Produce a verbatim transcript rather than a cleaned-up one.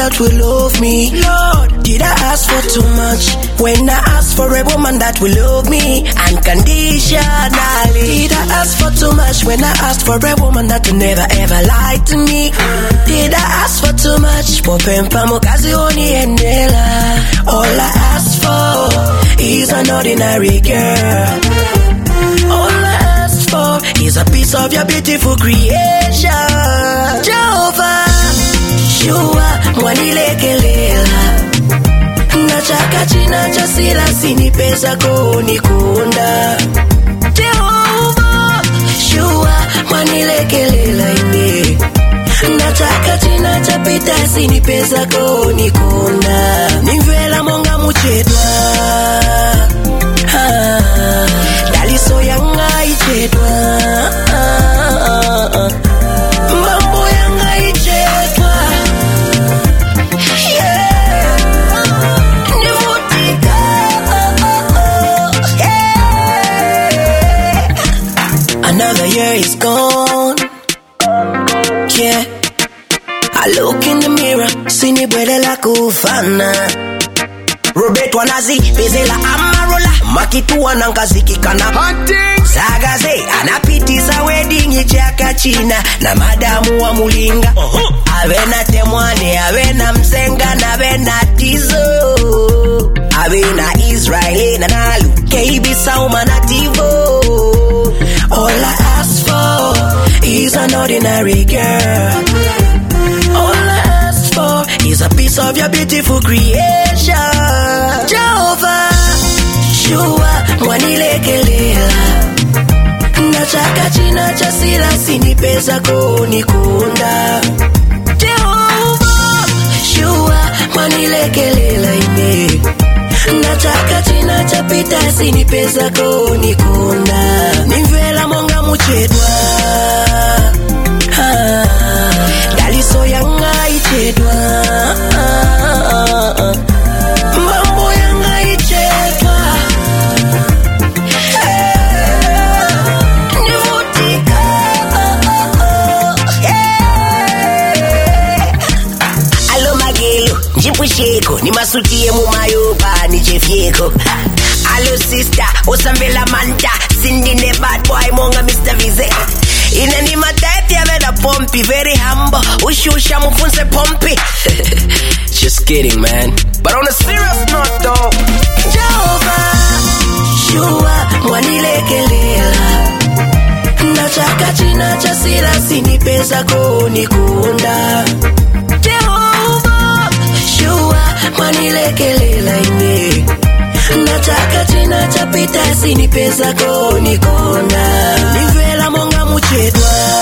that will love me. Lord, did I ask for too much? When I asked for a woman that will love me unconditionally. Did I ask for too much? When I asked for a woman that will never ever lie to me. Did I ask for too much? Popempa mokazi oni endela. All I asked for is an ordinary girl. All I asked for is a piece of your beautiful creation. Jehovah, Shua, mwanilekelela. Nachaka china cha sila sini pesa koni kunda. Jehovah, Shua, mwanilekelela ine. Nataka china cha pita sini pesa koni kunda. Nivela monga muchedwa. Ah, dali so yanga ichedwa. Ah, mambo yanga ichedwa. Yeah, nivutika. Yeah, another year is gone. Yeah, I look in the mirror, sini bwele la kufana. Robert wanazi, bezela amarola. Makitu wanangazi kikana hunting. Sagaze, anapitiza wedding ichaka china. Na madamu wa mulinga. uh-huh. Avena temwane, avena msenga. Na avena tizo. Avena Israeli na nalu. Keibi sauma nativo. All I ask for is an ordinary girl. All I ask for is a piece of your beautiful creation. Jehovah, Shua, mwanilekelela. Nachaka china cha sila sini pesa koni kunda. Jehovah, Shua, mwanilekelela ine. Nataka china cha pita sini pesa koni kunda. Nivela monga muchedwa. Ah, dali so yanga ichedwa. Ah, mambo yanga ichedwa. Hey, nivutika. Yeah. Alo magelo, njipusheko, ni masutie mumayoba, ni jefyeko. Alo sister, osambela manta, sindi ne bad boy monga Mister Vize. Inani matete ya veda pompi, very humble. Ushusha mufunse pompi. Just kidding, man. But on a serious note, though. Jehovah, Shua, mwanilekelela. Nachaka china cha sila sini pesa koni kunda. Jehovah, Shua, mwanilekelela ine. Nataka china cha pita sini pesa koni kunda. Nivela monga muchedwa.